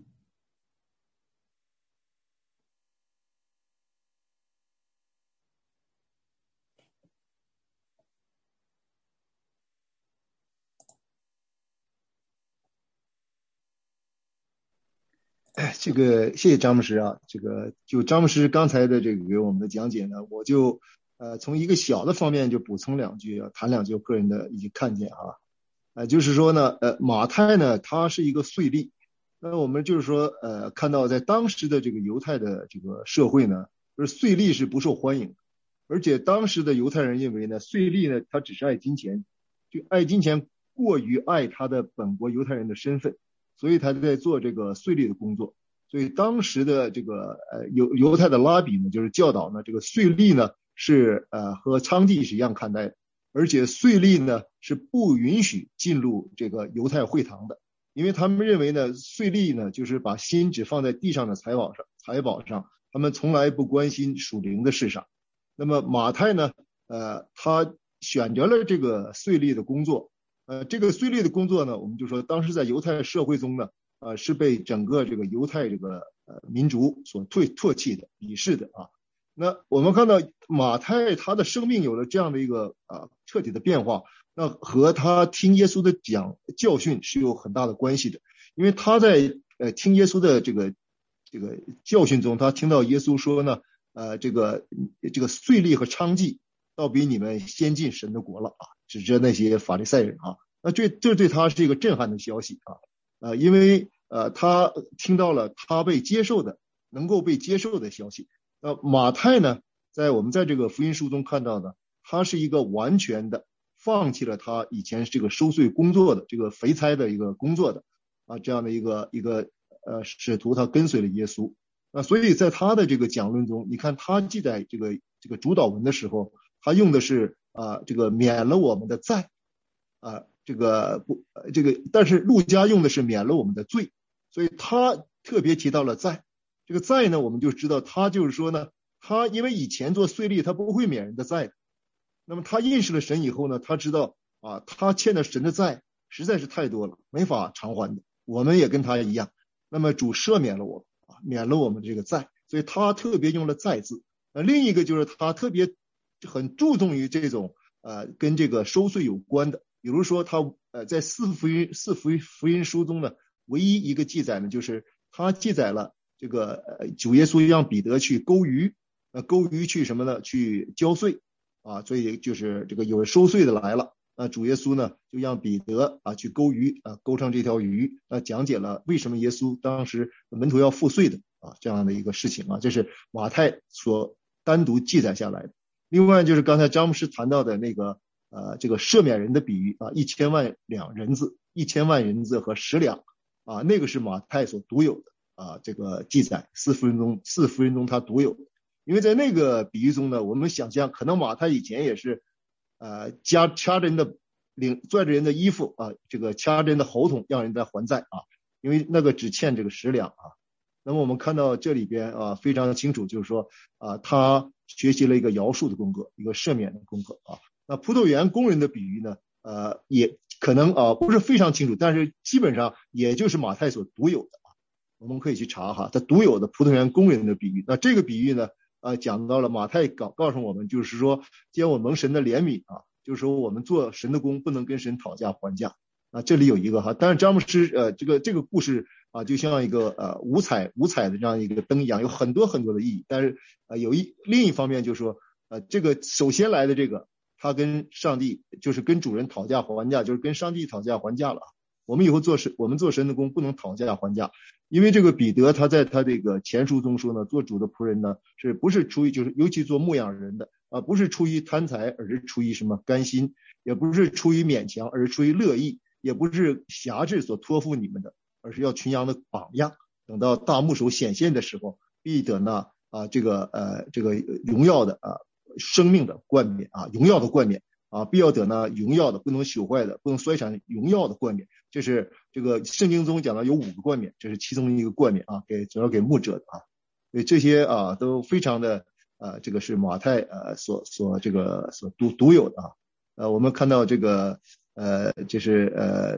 哎，这个谢谢张牧师啊，这个就张牧师刚才的这个给我们的讲解呢，我就呃从一个小的方面就补充两句啊，谈两句我个人的一些看见啊，呃就是说呢，呃马太呢他是一个税吏，那我们就是说呃看到在当时的这个犹太的这个社会呢，就是税吏是不受欢迎，而且当时的犹太人认为呢，税吏呢他只是爱金钱，就爱金钱过于爱他的本国犹太人的身份。所以他在做这个税吏的工作。所以当时的这个呃犹犹太的拉比呢，就是教导呢，这个税吏呢是呃和娼妓是一样看待的，而且税吏呢是不允许进入这个犹太会堂的，因为他们认为呢，税吏呢就是把心只放在地上的财宝上，财宝上，他们从来不关心属灵的事上。那么马太呢，呃，他选择了这个税吏的工作。呃，这个税吏的工作呢，我们就说当时在犹太社会中呢，呃，是被整个这个犹太这个呃民族所唾唾弃的、鄙视的啊。那我们看到马太他的生命有了这样的一个啊彻底的变化，那和他听耶稣的讲教训是有很大的关系的，因为他在呃听耶稣的这个这个教训中，他听到耶稣说呢，呃，这个这个税吏和娼妓倒比你们先进神的国了啊。指着那些法利赛人啊，那这这对他是一个震撼的消息啊，呃，因为呃他听到了他被接受的、能够被接受的消息。那马太呢，在我们在这个福音书中看到的，他是一个完全的放弃了他以前这个收税工作的这个肥差的一个工作的啊这样的一个一个呃使徒，他跟随了耶稣。那所以在他的这个讲论中，你看他记载这个这个主导文的时候，他用的是啊，这个免了我们的债，啊，这个不，这个，但是路加用的是免了我们的罪，所以他特别提到了债。这个债呢，我们就知道他就是说呢，他因为以前做税吏，他不会免人的债的。那么他认识了神以后呢，他知道啊，他欠的神的债实在是太多了，没法偿还的。我们也跟他一样，那么主赦免了我们啊，免了我们这个债，所以他特别用了债字。呃，另一个就是他特别很注重于这种呃跟这个收税有关的，比如说他呃在四福音四福音福音书中呢，唯一一个记载呢，就是他记载了这个呃主耶稣让彼得去勾鱼，呃勾鱼去什么呢？去交税啊，所以就是这个有收税的来了。啊，主耶稣呢就让彼得啊去勾鱼啊，勾上这条鱼，啊讲解了为什么耶稣当时门徒要付税的啊这样的一个事情啊，这是马太所单独记载下来的。另外就是刚才张牧师谈到的那个呃这个赦免人的比喻啊，一千万两人子，一千万人子和十两啊，那个是马太所独有的啊这个记载，四福音中四福音中他独有的。因为在那个比喻中呢，我们想象可能马太以前也是呃夹掐着人的领拽着人的衣服啊，这个掐着人的喉头让人在还债啊，因为那个只欠这个十两啊。那么我们看到这里边啊非常清楚，就是说啊他学习了一个饶恕的功课，一个赦免的功课啊。那葡萄园工人的比喻呢，呃也可能啊不是非常清楚，但是基本上也就是马太所独有的啊，我们可以去查哈，他独有的葡萄园工人的比喻。那这个比喻呢？啊，讲到了马太告告诉我们，就是说，既然我蒙神的怜悯啊，就是说我们做神的工不能跟神讨价还价啊。这里有一个哈，当然詹姆斯呃这个这个故事啊，就像一个呃五彩五彩的这样一个灯一样，有很多很多的意义。但是呃有一另一方面就是说，呃这个首先来的这个，他跟上帝就是跟主人讨价还价，就是跟上帝讨价还价了。我们以后做神，我们做神的工不能讨价还价。因为这个彼得他在他这个前书中说呢，做主的仆人呢，是不是出于就是尤其做牧养人的啊，不是出于贪财，而是出于什么甘心，也不是出于勉强，而是出于乐意，也不是辖制所托付你们的，而是要群羊的榜样。等到大牧首显现的时候，必得呢啊这个呃这个荣耀的啊生命的冠冕啊，荣耀的冠冕啊，必要得呢荣耀的不能朽坏的不能衰残荣耀的冠冕。这是这个圣经中讲的有五个冠冕，这是其中一个冠冕啊，给主要给牧者的啊，所以这些啊都非常的啊，这个是马太呃所所这个所独独有的啊，呃我们看到这个呃就是呃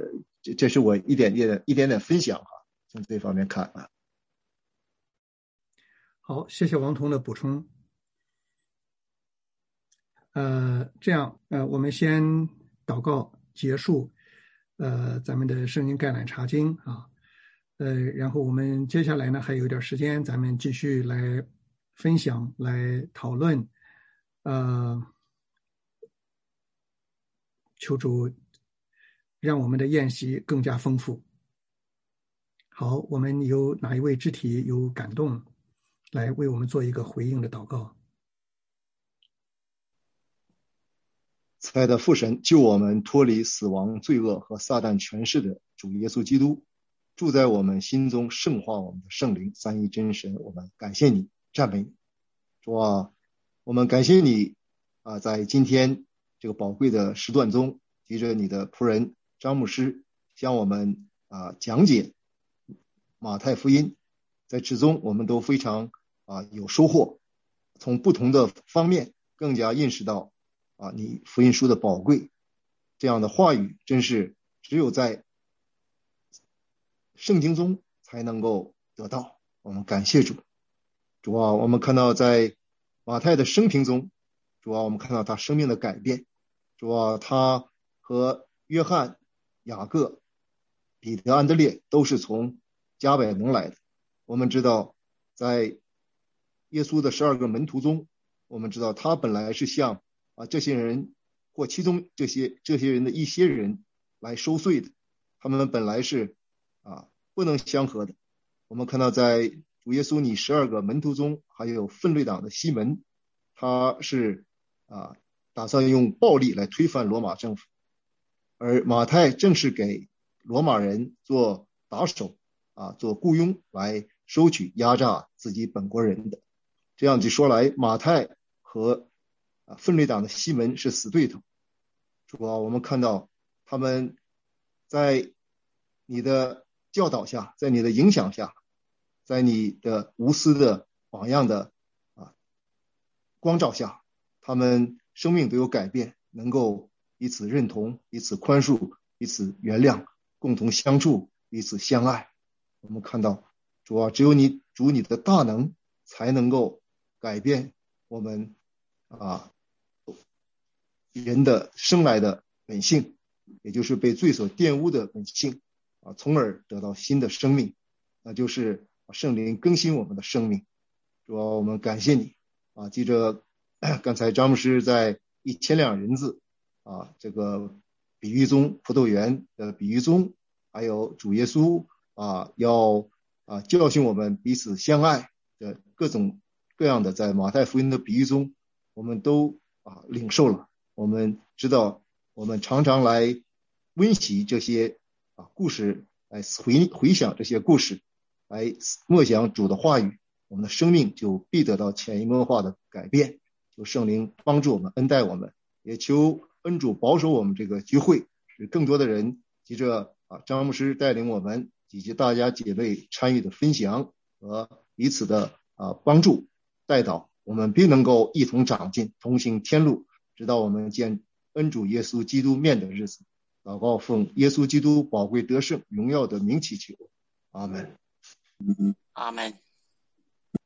这这是我一点点一点点分享哈，从这方面看啊。 好，谢谢王彤的补充。呃，这样，呃，我们先祷告结束，呃，咱们的圣经概览查经啊，呃，然后我们接下来呢还有一点时间，咱们继续来分享、来讨论，呃，求主让我们的宴席更加丰富。好，我们有哪一位肢体有感动，来为我们做一个回应的祷告？ 慈爱的父神，救我们脱离死亡、罪恶和撒旦权势的主耶稣基督，住在我们心中，圣化我们的圣灵，三一真神，我们感谢你，赞美你。主啊，我们感谢你啊，在今天这个宝贵的时段中，藉着你的仆人张牧师向我们啊讲解马太福音，在之中我们都非常啊有收获，从不同的方面更加认识到啊，你福音书的宝贵，这样的话语真是只有在圣经中才能够得到。我们感谢主。主啊，我们看到在马太的生平中，主啊，我们看到他生命的改变。主啊，他和约翰、雅各、彼得、安德烈都是从加百农来的。我们知道在耶稣的十二个门徒中，我们知道他本来是向啊，这些人或其中这些这些人的一些人来收税的，他们本来是啊不能相合的。我们看到在主耶稣你十二个门徒中，还有奋锐党的西门，他是啊打算用暴力来推翻罗马政府，而马太正是给罗马人做打手啊，做雇佣来收取压榨自己本国人的。这样子说来，马太和啊，奋锐党的西门是死对头。主啊，我们看到他们在你的教导下，在你的影响下，在你的无私的榜样的啊光照下，他们生命都有改变，能够彼此认同，彼此宽恕，彼此原谅，共同相处，彼此相爱。我们看到主啊，只有你主你的大能才能够改变我们啊人的生来的本性，也就是被罪所玷污的本性啊，从而得到新的生命，那就是圣灵更新我们的生命。主啊，我们感谢你啊！记着刚才张牧师在一千两银子啊这个比喻中，葡萄园的比喻中，还有主耶稣啊要啊教训我们彼此相爱的各种各样的，在马太福音的比喻中，我们都啊领受了。我们知道，我们常常来温习这些啊故事，来回回想这些故事，来默想主的话语，我们的生命就必得到潜移默化的改变。求圣灵帮助我们，恩待我们，也求恩主保守我们这个聚会，使更多的人藉着啊张牧师带领我们以及大家姐妹参与的分享和彼此的啊帮助带导，我们必能够一同长进，同行天路，直到我们见恩主耶稣基督面的日子。祷告奉耶稣基督宝贵得胜荣耀的名祈求，阿门。 阿门。